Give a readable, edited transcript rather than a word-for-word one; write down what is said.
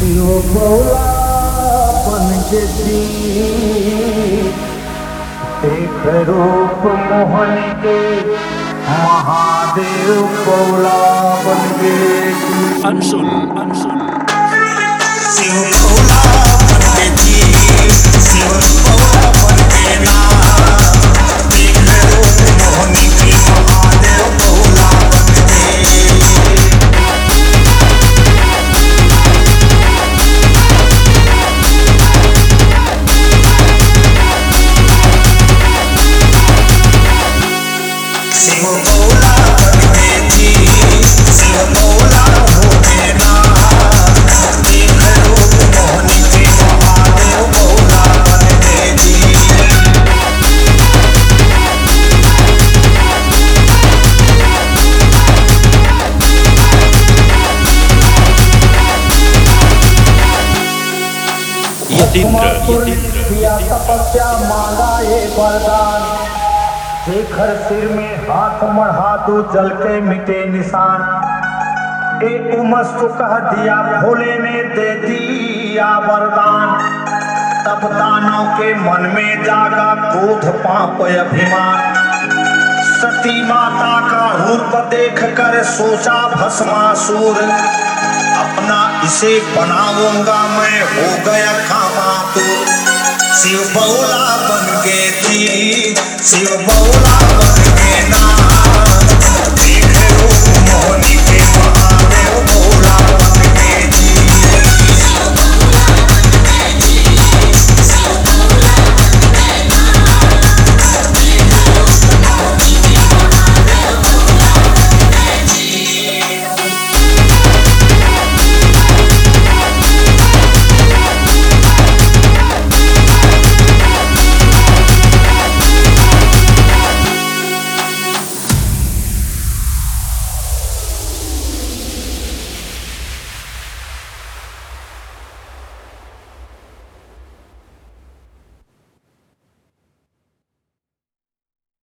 यो भोला बन के देख रूप मोहन के महादेव भोला बन के अनसुन अनसुन शिव भोला बन के जी, शिव भोला बन के ना, देख रूप मोहन के महादेव भोला बन के। शिव भोला बन के जी, शिव भोला हो के ना, देख रूप मोहन के महादेव भोला बन के जी। यतीन्द्र किया तपस्या मांगा ये वरदान, शेखर सिर में हाथ मढ़ा दो जल के मिटे निशान। एक उमस को कह दिया भोले ने दे दिया वरदान, तब दानव के मन में जागा क्रोध पाप अभिमान। सती माता का रूप देख कर सोचा भस्मासुर, अपना इसे बनाऊंगा मैं, हो गया कामातुर। शिव भोला बन के जी, शिव भोला बन के ना, देख रूप मोहन